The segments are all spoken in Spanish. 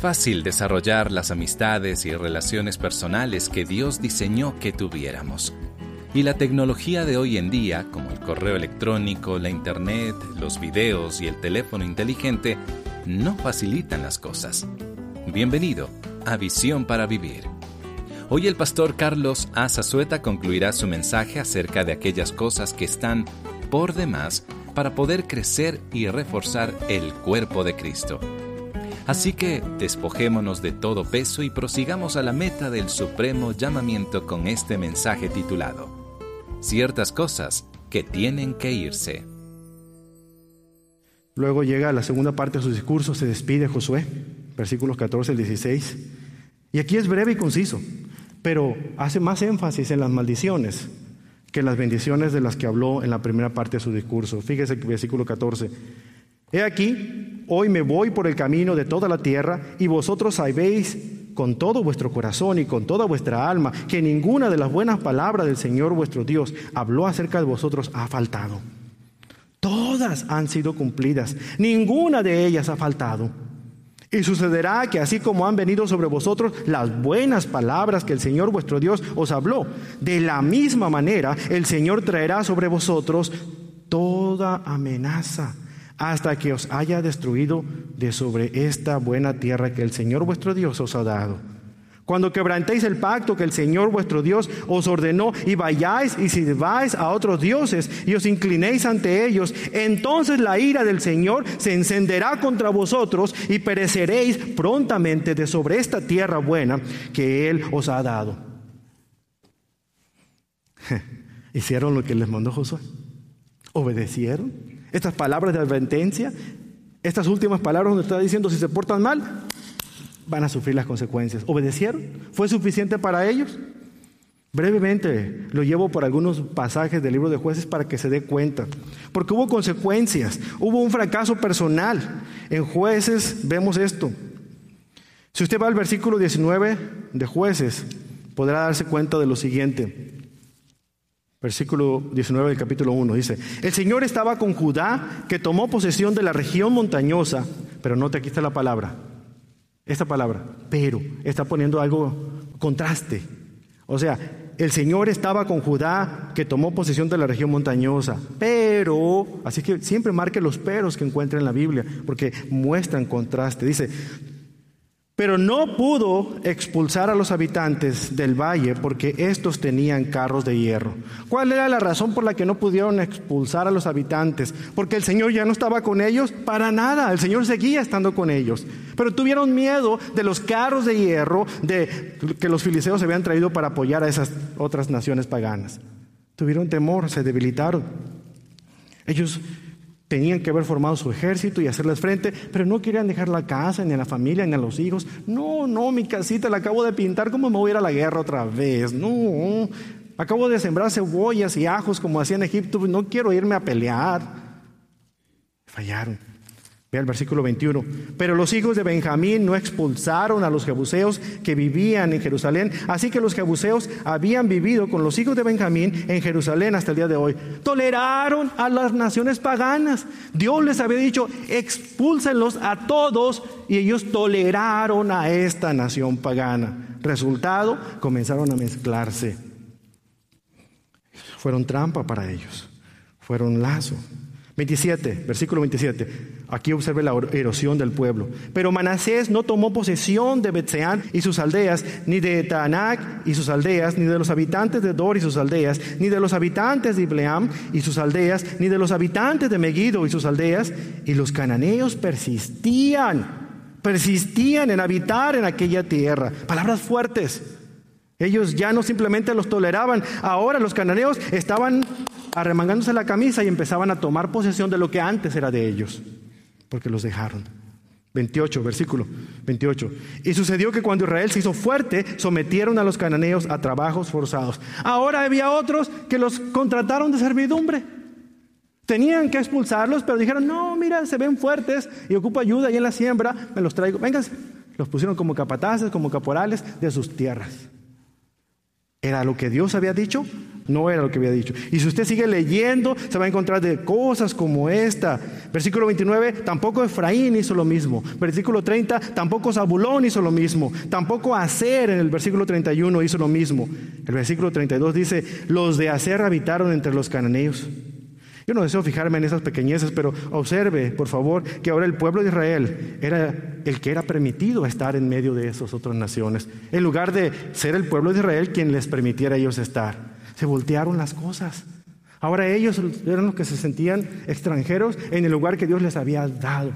fácil desarrollar las amistades y relaciones personales que Dios diseñó que tuviéramos. Y la tecnología de hoy en día, como el correo electrónico, la internet, los videos y el teléfono inteligente, no facilitan las cosas. Bienvenido a Visión para Vivir. Hoy el pastor Carlos A. Zazueta concluirá su mensaje acerca de aquellas cosas que están por demás para poder crecer y reforzar el cuerpo de Cristo. Así que despojémonos de todo peso y prosigamos a la meta del supremo llamamiento con este mensaje titulado Ciertas cosas que tienen que irse. Luego llega a la segunda parte de su discurso, se despide Josué, versículos 14 al 16. Y aquí es breve y conciso, pero hace más énfasis en las maldiciones que en las bendiciones de las que habló en la primera parte de su discurso. Fíjese el versículo 14. He aquí, hoy me voy por el camino de toda la tierra, y vosotros sabéis con todo vuestro corazón y con toda vuestra alma que ninguna de las buenas palabras del Señor vuestro Dios habló acerca de vosotros ha faltado. Todas han sido cumplidas, ninguna de ellas ha faltado. Y sucederá que así como han venido sobre vosotros las buenas palabras que el Señor vuestro Dios os habló, de la misma manera el Señor traerá sobre vosotros toda amenaza, hasta que os haya destruido de sobre esta buena tierra que el Señor vuestro Dios os ha dado. Cuando quebrantéis el pacto que el Señor vuestro Dios os ordenó y vayáis y sirváis a otros dioses y os inclinéis ante ellos, entonces la ira del Señor se encenderá contra vosotros y pereceréis prontamente de sobre esta tierra buena que Él os ha dado. ¿Hicieron lo que les mandó Josué? ¿Obedecieron? Estas palabras de advertencia, estas últimas palabras donde está diciendo si se portan mal, van a sufrir las consecuencias. ¿Obedecieron? ¿Fue suficiente para ellos? Brevemente lo llevo por algunos pasajes del libro de Jueces para que se dé cuenta. Porque hubo consecuencias, hubo un fracaso personal. En Jueces vemos esto. Si usted va al versículo 19 de Jueces, podrá darse cuenta de lo siguiente. Versículo 19 del capítulo 1 dice: el Señor estaba con Judá, que tomó posesión de la región montañosa. Pero note, aquí está la palabra. Esta palabra, pero, está poniendo algo, contraste. O sea, el Señor estaba con Judá, que tomó posesión de la región montañosa. Pero, así que siempre marque los peros que encuentre en la Biblia, porque muestran contraste. Dice: pero no pudo expulsar a los habitantes del valle porque estos tenían carros de hierro. ¿Cuál era la razón por la que no pudieron expulsar a los habitantes? ¿Porque el Señor ya no estaba con ellos? Para nada, el Señor seguía estando con ellos. Pero tuvieron miedo de los carros de hierro que los filisteos habían traído para apoyar a esas otras naciones paganas. Tuvieron temor, se debilitaron. Ellos tenían que haber formado su ejército y hacerles frente, pero no querían dejar la casa, ni a la familia, ni a los hijos. No, mi casita la acabo de pintar, ¿cómo me voy a ir a la guerra otra vez? No, acabo de sembrar cebollas y ajos como hacía en Egipto, no quiero irme a pelear. Fallaron. Vea el versículo 21. Pero los hijos de Benjamín no expulsaron a los jebuseos que vivían en Jerusalén. Así que los jebuseos habían vivido con los hijos de Benjamín en Jerusalén hasta el día de hoy. Toleraron a las naciones paganas. Dios les había dicho: expúlsenlos a todos, y ellos toleraron a esta nación pagana. Resultado, comenzaron a mezclarse. Fueron trampa para ellos. Fueron lazo. 27, versículo 27. Aquí observe la erosión del pueblo. Pero Manasés no tomó posesión de Betseán y sus aldeas, ni de Taanac y sus aldeas, ni de los habitantes de Dor y sus aldeas, ni de los habitantes de Ibleam y sus aldeas, ni de los habitantes de Megiddo y sus aldeas. Y los cananeos persistían en habitar en aquella tierra. Palabras fuertes. Ellos ya no simplemente los toleraban. Ahora los cananeos estaban arremangándose la camisa y empezaban a tomar posesión de lo que antes era de ellos, porque los dejaron. 28, versículo 28. Y sucedió que cuando Israel se hizo fuerte, sometieron a los cananeos a trabajos forzados. Ahora había otros que los contrataron de servidumbre. Tenían que expulsarlos, pero dijeron: no, mira, se ven fuertes y ocupo ayuda ahí en la siembra, me los traigo. Vénganse. Los pusieron como capataces, como caporales de sus tierras. ¿Era lo que Dios había dicho? No era lo que había dicho. Y si usted sigue leyendo, se va a encontrar de cosas como esta. Versículo 29, tampoco Efraín hizo lo mismo. Versículo 30, tampoco Zabulón hizo lo mismo. Tampoco Aser en el versículo 31 hizo lo mismo. El versículo 32 dice, los de Aser habitaron entre los cananeos. Yo no deseo fijarme en esas pequeñeces, pero observe, por favor, que ahora el pueblo de Israel era el que era permitido estar en medio de esas otras naciones. En lugar de ser el pueblo de Israel quien les permitiera a ellos estar. Se voltearon las cosas. Ahora ellos eran los que se sentían extranjeros en el lugar que Dios les había dado.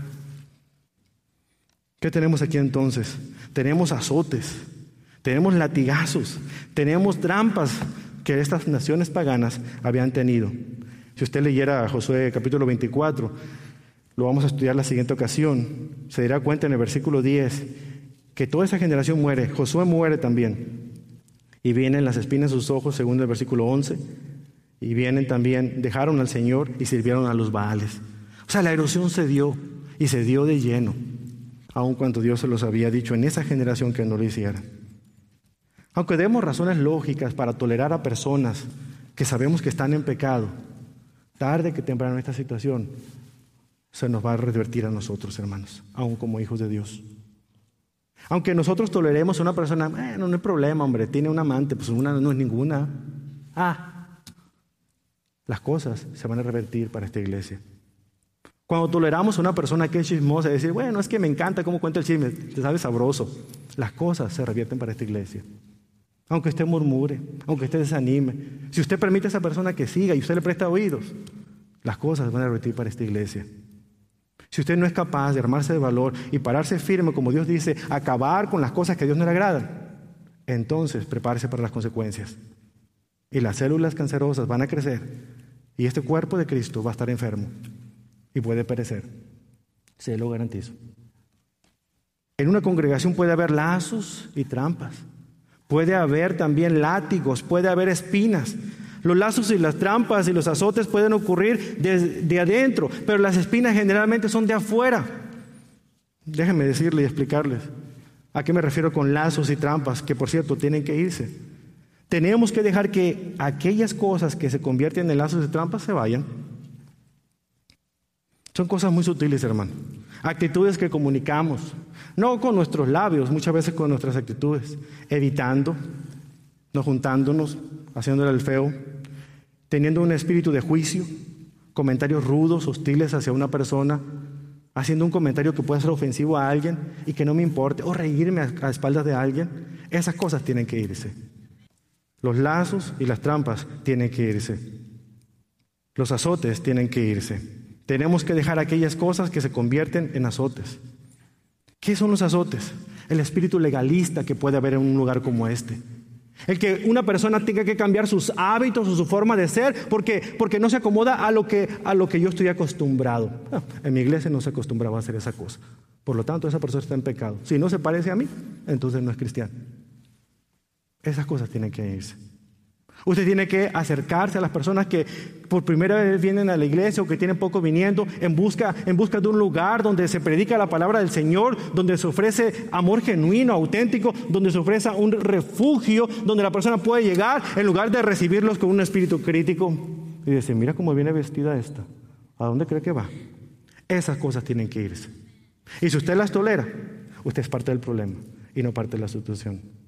¿Qué tenemos aquí entonces? Tenemos azotes, tenemos latigazos, tenemos trampas que estas naciones paganas habían tenido. Si usted leyera Josué capítulo 24, lo vamos a estudiar la siguiente ocasión, se dará cuenta en el versículo 10 que toda esa generación muere. Josué muere también. Y vienen las espinas en sus ojos, según el versículo 11. Y vienen también, dejaron al Señor y sirvieron a los Baales. O sea, la erosión se dio y se dio de lleno, aun cuando Dios se los había dicho en esa generación que no lo hiciera. Aunque demos razones lógicas para tolerar a personas que sabemos que están en pecado, tarde que temprano esta situación se nos va a revertir a nosotros, hermanos, aun como hijos de Dios. Aunque nosotros toleremos a una persona, no hay problema, hombre, tiene un amante, pues una no es ninguna. Las cosas se van a revertir para esta iglesia. Cuando toleramos a una persona que es chismosa y decir, bueno, es que me encanta cómo cuenta el chisme, te sabe sabroso, las cosas se revierten para esta iglesia. Aunque usted murmure, aunque usted desanime, si usted permite a esa persona que siga y usted le presta oídos, las cosas van a revertir para esta iglesia. Si usted no es capaz de armarse de valor y pararse firme, como Dios dice, acabar con las cosas que a Dios no le agradan, entonces prepárese para las consecuencias. Y las células cancerosas van a crecer y este cuerpo de Cristo va a estar enfermo y puede perecer. Se lo garantizo. En una congregación puede haber lazos y trampas. Puede haber también látigos, puede haber espinas. Los lazos y las trampas y los azotes pueden ocurrir de adentro, pero las espinas generalmente son de afuera. Déjenme decirle y explicarles a qué me refiero con lazos y trampas, que por cierto tienen que irse. Tenemos que dejar que aquellas cosas que se convierten en lazos y trampas se vayan. Son cosas muy sutiles, hermano. Actitudes que comunicamos, no con nuestros labios, muchas veces con nuestras actitudes, evitando, no juntándonos, haciéndole el feo, teniendo un espíritu de juicio, comentarios rudos, hostiles hacia una persona, haciendo un comentario que pueda ser ofensivo a alguien y que no me importe, o reírme a espaldas de alguien. Esas cosas tienen que irse. Los lazos y las trampas tienen que irse. Los azotes tienen que irse. Tenemos que dejar aquellas cosas que se convierten en azotes. ¿Qué son los azotes? El espíritu legalista que puede haber en un lugar como este. El que una persona tenga que cambiar sus hábitos o su forma de ser porque no se acomoda a lo que yo estoy acostumbrado. En mi iglesia no se acostumbraba a hacer esa cosa. Por lo tanto, esa persona está en pecado. Si no se parece a mí, entonces no es cristiano. Esas cosas tienen que irse. Usted tiene que acercarse a las personas que por primera vez vienen a la iglesia o que tienen poco viniendo en busca de un lugar donde se predica la palabra del Señor, donde se ofrece amor genuino, auténtico, donde se ofrece un refugio, donde la persona puede llegar en lugar de recibirlos con un espíritu crítico y decir, mira cómo viene vestida esta, ¿a dónde cree que va? Esas cosas tienen que irse. Y si usted las tolera, usted es parte del problema y no parte de la solución.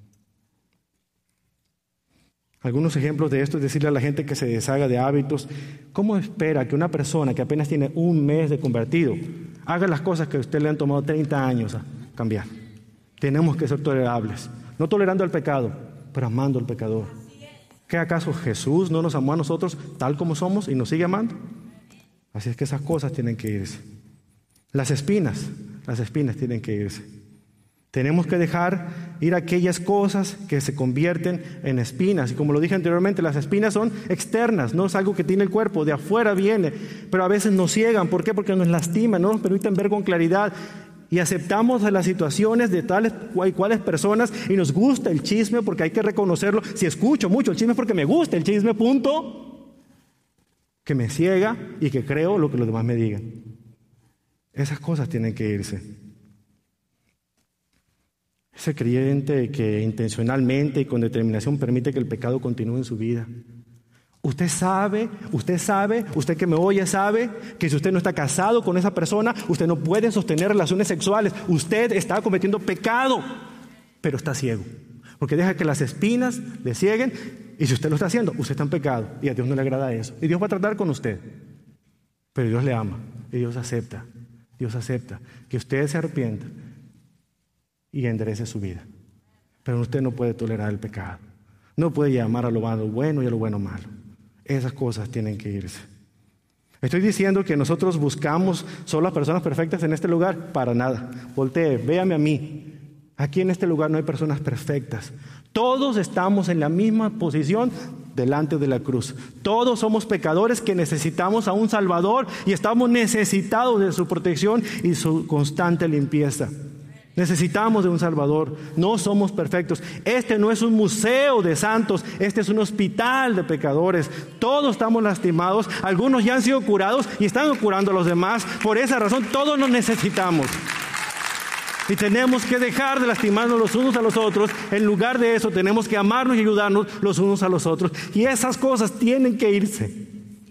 Algunos ejemplos de esto es decirle a la gente que se deshaga de hábitos. ¿Cómo espera que una persona que apenas tiene un mes de convertido haga las cosas que a usted le han tomado 30 años a cambiar? Tenemos que ser tolerables, no tolerando el pecado, pero amando al pecador. ¿Qué acaso Jesús no nos amó a nosotros tal como somos y nos sigue amando? Así es que esas cosas tienen que irse. Las espinas tienen que irse. Tenemos que dejar ir aquellas cosas que se convierten en espinas. Y como lo dije anteriormente, las espinas son externas, no es algo que tiene el cuerpo, de afuera viene. Pero a veces nos ciegan. ¿Por qué? Porque nos lastiman, no nos permiten ver con claridad. Y aceptamos las situaciones de tales y cuales personas y nos gusta el chisme porque hay que reconocerlo. Si escucho mucho el chisme es porque me gusta el chisme, punto. Que me ciega y que creo lo que los demás me digan. Esas cosas tienen que irse. Ese creyente que intencionalmente y con determinación permite que el pecado continúe en su vida. Usted sabe, usted que me oye sabe que si usted no está casado con esa persona, usted no puede sostener relaciones sexuales. Usted está cometiendo pecado, pero está ciego. Porque deja que las espinas le cieguen, y si usted lo está haciendo, usted está en pecado y a Dios no le agrada eso. Y Dios va a tratar con usted. Pero Dios le ama y Dios acepta que usted se arrepienta y enderece su vida. Pero usted no puede tolerar el pecado. No puede llamar a lo malo bueno y a lo bueno malo. Esas cosas tienen que irse. ¿Estoy diciendo que nosotros buscamos solo las personas perfectas en este lugar? Para nada. Voltee, véame a mí. Aquí en este lugar no hay personas perfectas. Todos estamos en la misma posición delante de la cruz. Todos somos pecadores que necesitamos a un Salvador y estamos necesitados de su protección y su constante limpieza. Necesitamos de un Salvador. No somos perfectos. Este no es un museo de santos. Este es un hospital de pecadores. Todos estamos lastimados. Algunos ya han sido curados y están curando a los demás. Por esa razón, todos nos necesitamos. Y tenemos que dejar de lastimarnos los unos a los otros. En lugar de eso, tenemos que amarnos y ayudarnos los unos a los otros. Y esas cosas tienen que irse.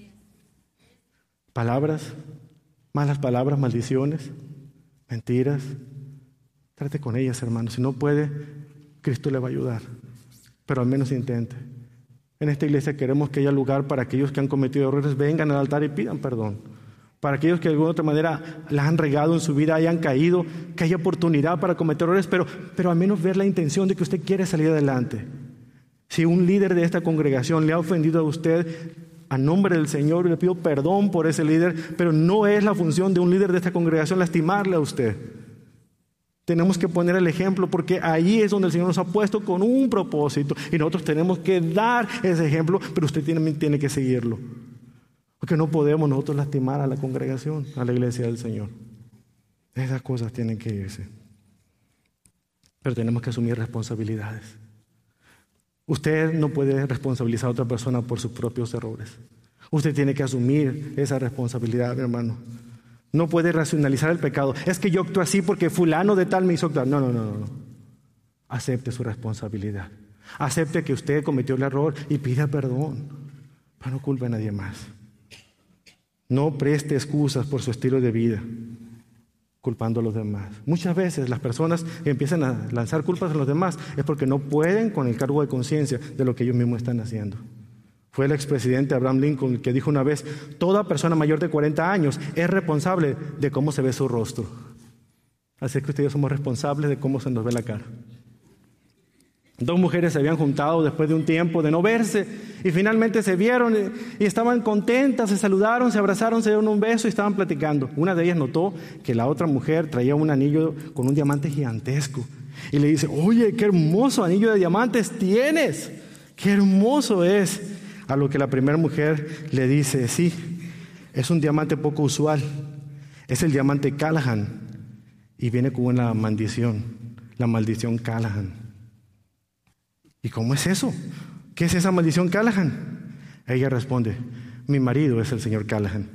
Palabras, malas palabras, maldiciones, mentiras. Trate con ellas, hermano. Si no puede, Cristo le va a ayudar. Pero al menos intente. En esta iglesia queremos que haya lugar para aquellos que han cometido errores, vengan al altar y pidan perdón. Para aquellos que de alguna otra manera la han regado en su vida, hayan caído, que haya oportunidad para cometer errores, pero al menos ver la intención de que usted quiere salir adelante. Si un líder de esta congregación le ha ofendido a usted, a nombre del Señor, le pido perdón por ese líder, pero no es la función de un líder de esta congregación lastimarle a usted. Tenemos que poner el ejemplo porque ahí es donde el Señor nos ha puesto con un propósito y nosotros tenemos que dar ese ejemplo, pero usted tiene que seguirlo. Porque no podemos nosotros lastimar a la congregación, a la iglesia del Señor. Esas cosas tienen que irse. Pero tenemos que asumir responsabilidades. Usted no puede responsabilizar a otra persona por sus propios errores. Usted tiene que asumir esa responsabilidad, mi hermano. No puede racionalizar el pecado. Es que yo actúo así porque fulano de tal me hizo actuar. No. Acepte su responsabilidad. Acepte que usted cometió el error y pida perdón. Pero no culpe a nadie más. No preste excusas por su estilo de vida, culpando a los demás. Muchas veces las personas que empiezan a lanzar culpas a los demás es porque no pueden con el cargo de conciencia de lo que ellos mismos están haciendo. Fue el expresidente Abraham Lincoln el que dijo una vez: toda persona mayor de 40 años es responsable de cómo se ve su rostro. Así que ustedes somos responsables de cómo se nos ve la cara. Dos mujeres se habían juntado después de un tiempo de no verse y finalmente se vieron y estaban contentas, se saludaron, se abrazaron, se dieron un beso y estaban platicando. Una de ellas notó que la otra mujer traía un anillo con un diamante gigantesco y le dice: oye, qué hermoso anillo de diamantes tienes, qué hermoso es. A lo que la primera mujer le dice: sí, es un diamante poco usual, es el diamante Callahan y viene con una maldición, la maldición Callahan. ¿Y cómo es eso? ¿Qué es esa maldición Callahan? Ella responde: mi marido es el señor Callahan.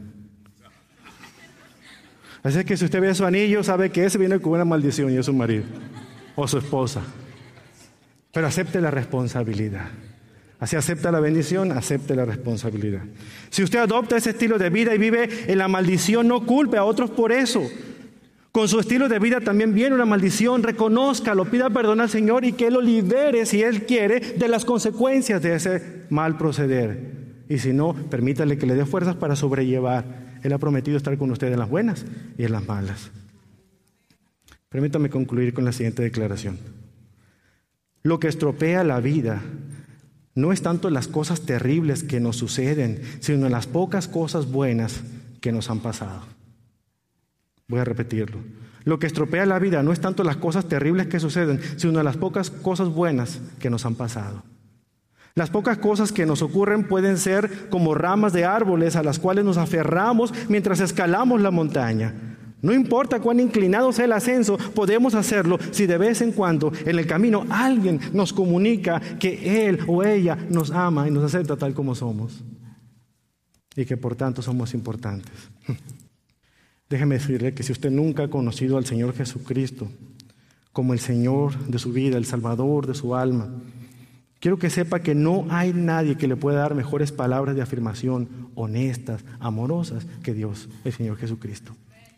Así que si usted ve su anillo, sabe que ese viene con una maldición y es su marido o su esposa. Pero acepte la responsabilidad. Así acepta la bendición, acepte la responsabilidad. Si usted adopta ese estilo de vida y vive en la maldición, no culpe a otros por eso. Con su estilo de vida también viene una maldición. Reconózcalo, pida perdón al Señor y que Él lo libere, si Él quiere, de las consecuencias de ese mal proceder. Y si no, permítale que le dé fuerzas para sobrellevar. Él ha prometido estar con usted en las buenas y en las malas. Permítame concluir con la siguiente declaración. Lo que estropea la vida no es tanto las cosas terribles que nos suceden, sino las pocas cosas buenas que nos han pasado. Voy a repetirlo. Lo que estropea la vida no es tanto las cosas terribles que suceden, sino las pocas cosas buenas que nos han pasado. Las pocas cosas que nos ocurren pueden ser como ramas de árboles a las cuales nos aferramos mientras escalamos la montaña. No importa cuán inclinado sea el ascenso, podemos hacerlo si de vez en cuando en el camino alguien nos comunica que él o ella nos ama y nos acepta tal como somos y que por tanto somos importantes. Déjeme decirle que si usted nunca ha conocido al Señor Jesucristo como el Señor de su vida, el Salvador de su alma. Quiero que sepa que no hay nadie que le pueda dar mejores palabras de afirmación, honestas, amorosas, que Dios, el Señor Jesucristo.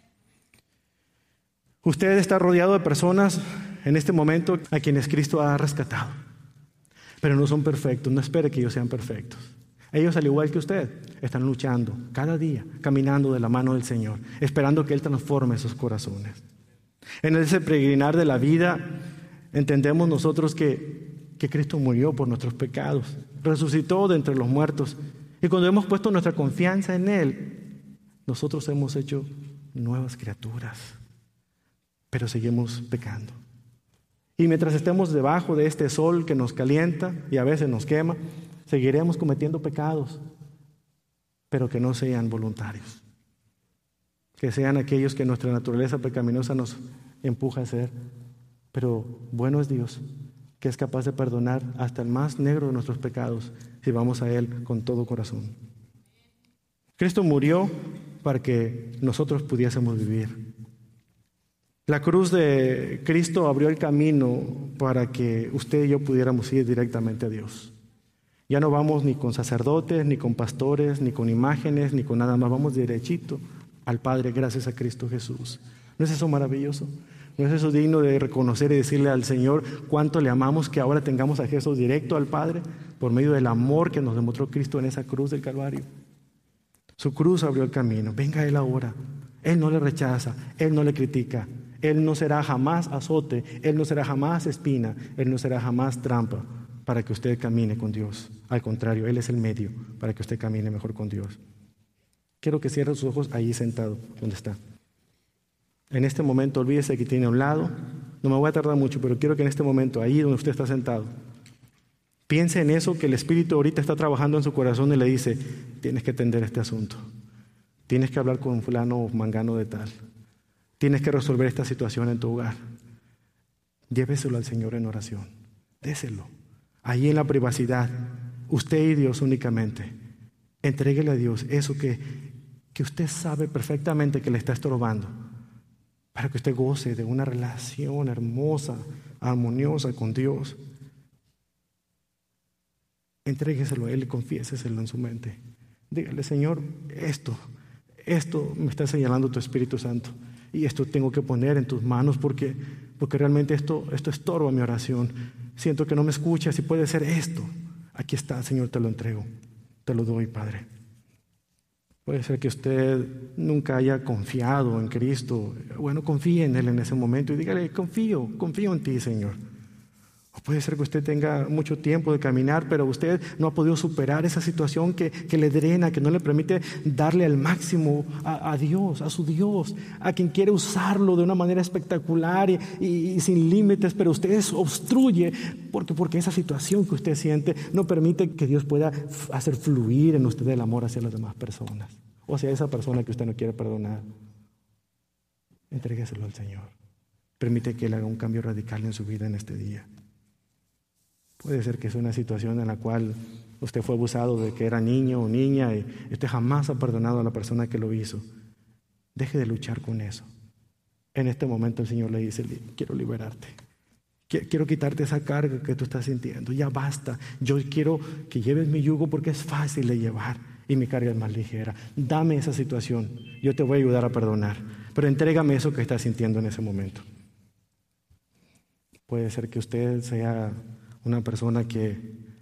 Usted está rodeado de personas en este momento a quienes Cristo ha rescatado, pero no son perfectos. No espere que ellos sean perfectos. Ellos, al igual que usted, están luchando cada día, caminando de la mano del Señor, esperando que Él transforme sus corazones. En ese peregrinar de la vida, entendemos nosotros que Cristo murió por nuestros pecados, resucitó de entre los muertos, y cuando hemos puesto nuestra confianza en Él, nosotros hemos hecho nuevas criaturas, pero seguimos pecando. Y mientras estemos debajo de este sol que nos calienta y a veces nos quema, seguiremos cometiendo pecados, pero que no sean voluntarios, que sean aquellos que nuestra naturaleza pecaminosa nos empuja a hacer. Pero bueno es Dios, que es capaz de perdonar hasta el más negro de nuestros pecados si vamos a Él con todo corazón. Cristo murió para que nosotros pudiésemos vivir. La cruz de Cristo abrió el camino para que usted y yo pudiéramos ir directamente a Dios. Ya no vamos ni con sacerdotes, ni con pastores, ni con imágenes, ni con nada más. Vamos derechito al Padre gracias a Cristo Jesús. ¿No es eso maravilloso? ¿No es eso digno de reconocer y decirle al Señor cuánto le amamos, que ahora tengamos acceso directo al Padre por medio del amor que nos demostró Cristo en esa cruz del Calvario? Su cruz abrió el camino. Venga a Él ahora. Él no le rechaza, Él no le critica. Él no será jamás azote, Él no será jamás espina, Él no será jamás trampa para que usted camine con Dios. Al contrario, Él es el medio para que usted camine mejor con Dios. Quiero que cierre sus ojos ahí sentado, donde está. En este momento, olvídese que tiene a un lado. No me voy a tardar mucho, pero quiero que en este momento, ahí donde usted está sentado, piense en eso que el Espíritu ahorita está trabajando en su corazón y le dice: tienes que atender este asunto. Tienes que hablar con fulano o mangano de tal. Tienes que resolver esta situación en tu hogar. Lléveselo al Señor en oración. Déselo. Ahí en la privacidad, usted y Dios únicamente. Entréguele a Dios eso que usted sabe perfectamente que le está estorbando, para que usted goce de una relación hermosa, armoniosa con Dios. Entrégueselo a Él y confiéseselo en su mente. Dígale: Señor, esto me está señalando tu Espíritu Santo. Y esto tengo que poner en tus manos porque realmente esto estorba mi oración. Siento que no me escuchas y puede ser esto. Aquí está, Señor, te lo entrego. Te lo doy, Padre. Puede ser que usted nunca haya confiado en Cristo. Bueno, confíe en Él en ese momento y dígale: confío en ti, Señor. O puede ser que usted tenga mucho tiempo de caminar, pero usted no ha podido superar esa situación que le drena, que no le permite darle al máximo a Dios, a su Dios, a quien quiere usarlo de una manera espectacular y sin límites, pero usted obstruye porque esa situación que usted siente no permite que Dios pueda hacer fluir en usted el amor hacia las demás personas o hacia esa persona que usted no quiere perdonar. Entrégueselo al Señor. Permite que Él haga un cambio radical en su vida en este día. Puede ser que es una situación en la cual usted fue abusado de que era niño o niña y usted jamás ha perdonado a la persona que lo hizo. Deje de luchar con eso. En este momento el Señor le dice: quiero liberarte. Quiero quitarte esa carga que tú estás sintiendo. Ya basta. Yo quiero que lleves mi yugo porque es fácil de llevar y mi carga es más ligera. Dame esa situación. Yo te voy a ayudar a perdonar. Pero entrégame eso que estás sintiendo en ese momento. Puede ser que usted sea una persona que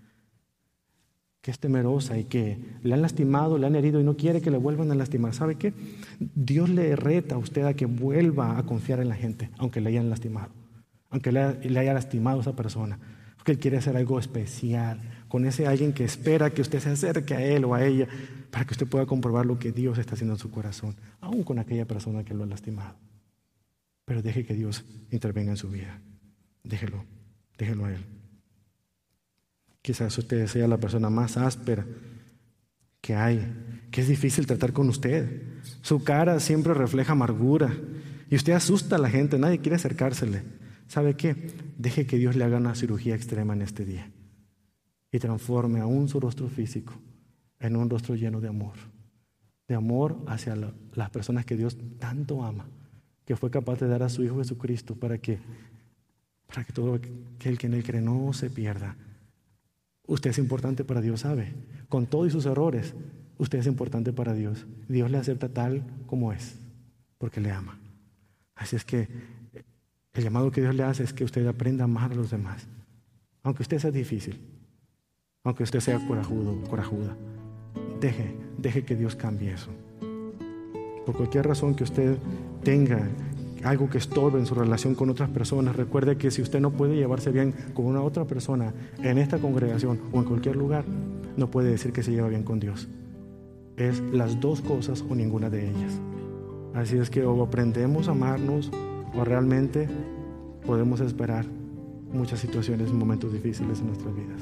es temerosa y que le han lastimado, le han herido y no quiere que le vuelvan a lastimar. ¿Sabe qué? Dios le reta a usted a que vuelva a confiar en la gente, aunque le hayan lastimado, aunque le haya lastimado a esa persona, porque Él quiere hacer algo especial con ese alguien que espera que usted se acerque a él o a ella para que usted pueda comprobar lo que Dios está haciendo en su corazón, aún con aquella persona que lo ha lastimado. Pero deje que Dios intervenga en su vida. Déjelo a Él. Quizás usted sea la persona más áspera que hay, que es difícil tratar con usted. Su cara siempre refleja amargura y usted asusta a la gente, nadie quiere acercársele. ¿Sabe qué? Deje que Dios le haga una cirugía extrema en este día y transforme aún su rostro físico en un rostro lleno de amor hacia las personas que Dios tanto ama, que fue capaz de dar a su Hijo Jesucristo para que para que todo aquel que en Él cree no se pierda. Usted es importante para Dios, ¿sabe? Con todos sus errores, usted es importante para Dios. Dios le acepta tal como es, porque le ama. Así es que el llamado que Dios le hace es que usted aprenda a amar a los demás. Aunque usted sea difícil, aunque usted sea corajudo, corajuda, deje que Dios cambie eso. Por cualquier razón que usted tenga algo que estorbe en su relación con otras personas, recuerde que si usted no puede llevarse bien con una otra persona en esta congregación o en cualquier lugar, no puede decir que se lleva bien con Dios. Es las dos cosas o ninguna de ellas. Así es que o aprendemos a amarnos o realmente podemos esperar muchas situaciones, momentos difíciles en nuestras vidas.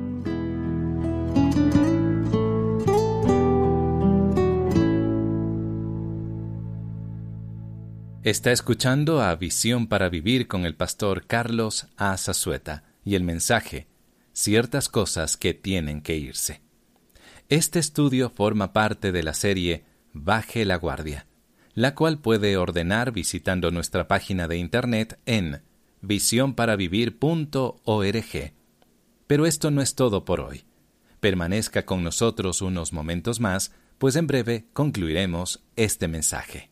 Está escuchando a Visión para Vivir con el pastor Carlos A. Zazueta y el mensaje, ciertas cosas que tienen que irse. Este estudio forma parte de la serie Baje la Guardia, la cual puede ordenar visitando nuestra página de internet en visionparavivir.org. Pero esto no es todo por hoy. Permanezca con nosotros unos momentos más, pues en breve concluiremos este mensaje.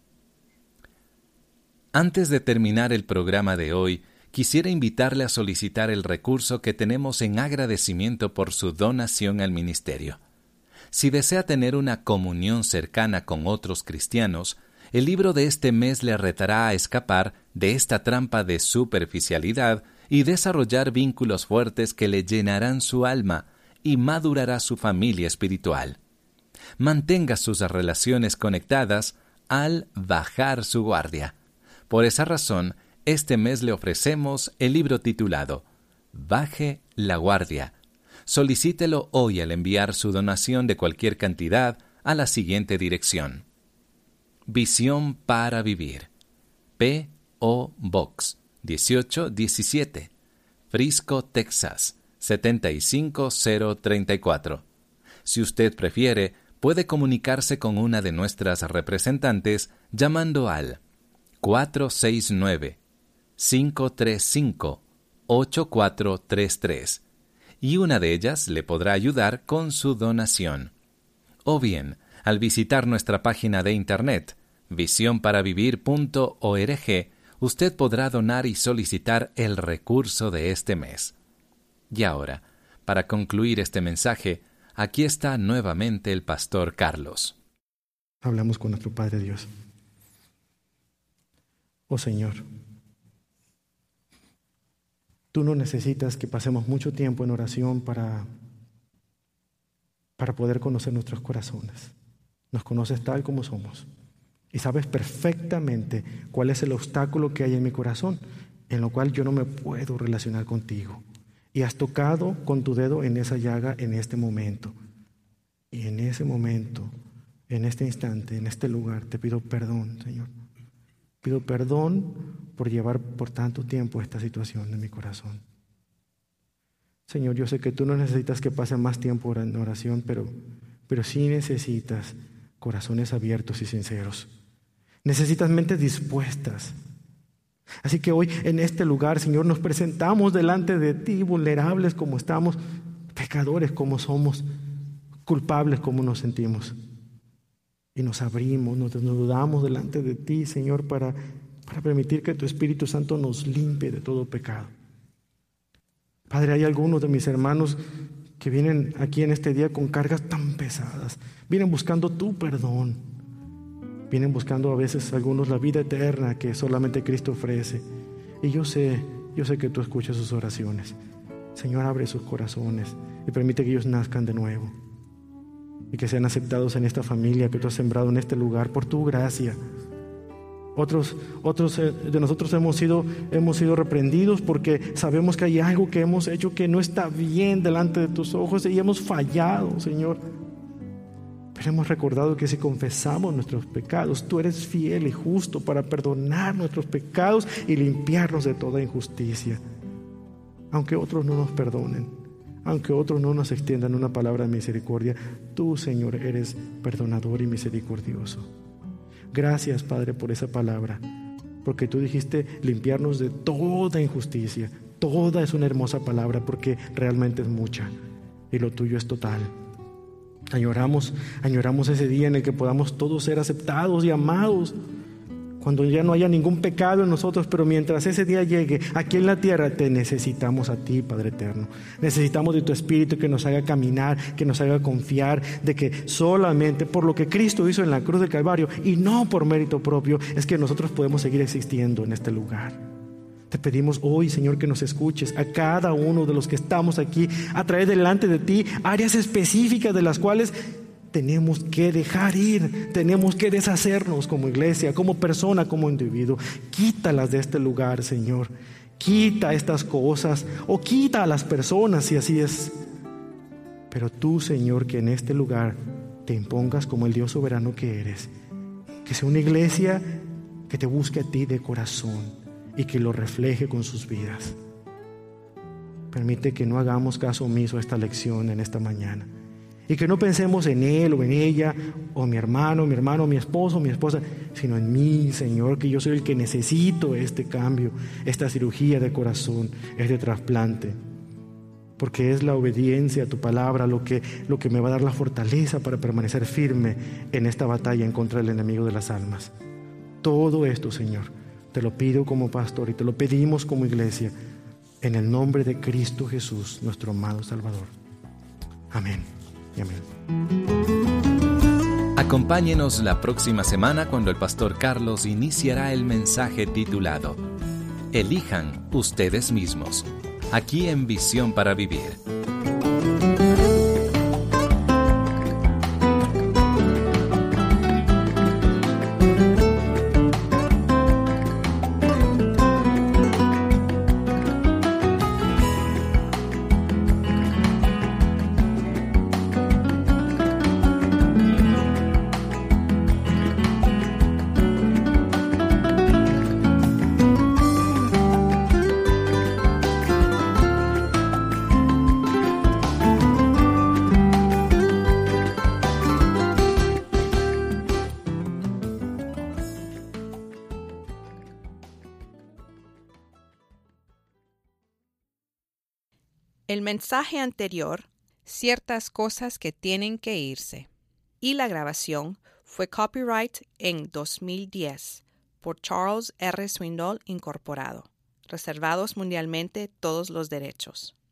Antes de terminar el programa de hoy, quisiera invitarle a solicitar el recurso que tenemos en agradecimiento por su donación al ministerio. Si desea tener una comunión cercana con otros cristianos, el libro de este mes le retará a escapar de esta trampa de superficialidad y desarrollar vínculos fuertes que le llenarán su alma y madurará su familia espiritual. Mantenga sus relaciones conectadas al bajar su guardia. Por esa razón, este mes le ofrecemos el libro titulado Baje la Guardia. Solicítelo hoy al enviar su donación de cualquier cantidad a la siguiente dirección: Visión para Vivir, P.O. Box 1817, Frisco, Texas 75034. Si usted prefiere, puede comunicarse con una de nuestras representantes llamando al 469-535-8433 y una de ellas le podrá ayudar con su donación. O bien, al visitar nuestra página de internet, visionparavivir.org, usted podrá donar y solicitar el recurso de este mes. Y ahora, para concluir este mensaje, aquí está nuevamente el pastor Carlos. Hablamos con nuestro Padre Dios. Oh Señor, tú no necesitas que pasemos mucho tiempo en oración para poder conocer nuestros corazones. Nos conoces tal como somos y sabes perfectamente cuál es el obstáculo que hay en mi corazón, en lo cual yo no me puedo relacionar contigo. Y has tocado con tu dedo en esa llaga en este momento. Y en ese momento, en este instante, en este lugar, te pido perdón, Señor. Pido perdón por llevar por tanto tiempo esta situación en mi corazón. Señor, yo sé que tú no necesitas que pase más tiempo en oración, pero sí necesitas corazones abiertos y sinceros. Necesitas mentes dispuestas. Así que hoy en este lugar, Señor, nos presentamos delante de ti, vulnerables como estamos, pecadores como somos, culpables como nos sentimos. Y nos abrimos, nos desnudamos delante de ti, Señor, para permitir que tu Espíritu Santo nos limpie de todo pecado. Padre, hay algunos de mis hermanos que vienen aquí en este día con cargas tan pesadas. Vienen buscando tu perdón. Vienen buscando a veces algunos la vida eterna que solamente Cristo ofrece. Y yo sé que tú escuchas sus oraciones. Señor, abre sus corazones y permite que ellos nazcan de nuevo. Y que sean aceptados en esta familia que tú has sembrado en este lugar por tu gracia. Otros de nosotros hemos sido reprendidos porque sabemos que hay algo que hemos hecho que no está bien delante de tus ojos y hemos fallado, Señor. Pero hemos recordado que si confesamos nuestros pecados, tú eres fiel y justo para perdonar nuestros pecados y limpiarnos de toda injusticia. Aunque otros no nos perdonen, aunque otros no nos extiendan una palabra de misericordia, tú, Señor, eres perdonador y misericordioso. Gracias, Padre, por esa palabra. porque tú dijiste limpiarnos de toda injusticia. Toda es una hermosa palabra porque realmente es mucha y lo tuyo es total. Añoramos ese día en el que podamos todos ser aceptados y amados, cuando ya no haya ningún pecado en nosotros, pero mientras ese día llegue, aquí en la tierra te necesitamos a ti, Padre eterno. Necesitamos de tu Espíritu que nos haga caminar, que nos haga confiar, de que solamente por lo que Cristo hizo en la cruz del Calvario y no por mérito propio, es que nosotros podemos seguir existiendo en este lugar. Te pedimos hoy, Señor, que nos escuches a cada uno de los que estamos aquí, a traer delante de ti áreas específicas de las cuales tenemos que dejar ir, tenemos que deshacernos como iglesia, como persona, como individuo. Quítalas de este lugar, Señor. Quita estas cosas o quita a las personas si así es. Pero tú, Señor, que en este lugar te impongas como el Dios soberano que eres. Que sea una iglesia que te busque a ti de corazón y que lo refleje con sus vidas. Permite que no hagamos caso omiso a esta lección en esta mañana. Y que no pensemos en él o en ella, o mi hermano, mi esposo, mi esposa, sino en mí, Señor, que yo soy el que necesito este cambio, esta cirugía de corazón, este trasplante. Porque es la obediencia a tu palabra lo que me va a dar la fortaleza para permanecer firme en esta batalla en contra del enemigo de las almas. Todo esto, Señor, te lo pido como pastor y te lo pedimos como iglesia, en el nombre de Cristo Jesús, nuestro amado Salvador. Amén. Amén. Acompáñenos la próxima semana cuando el pastor Carlos iniciará el mensaje titulado Elijan ustedes mismos, aquí en Visión para Vivir. El mensaje anterior, ciertas cosas que tienen que irse, y la grabación fue copyright en 2010 por Charles R. Swindoll Incorporado. Reservados mundialmente todos los derechos.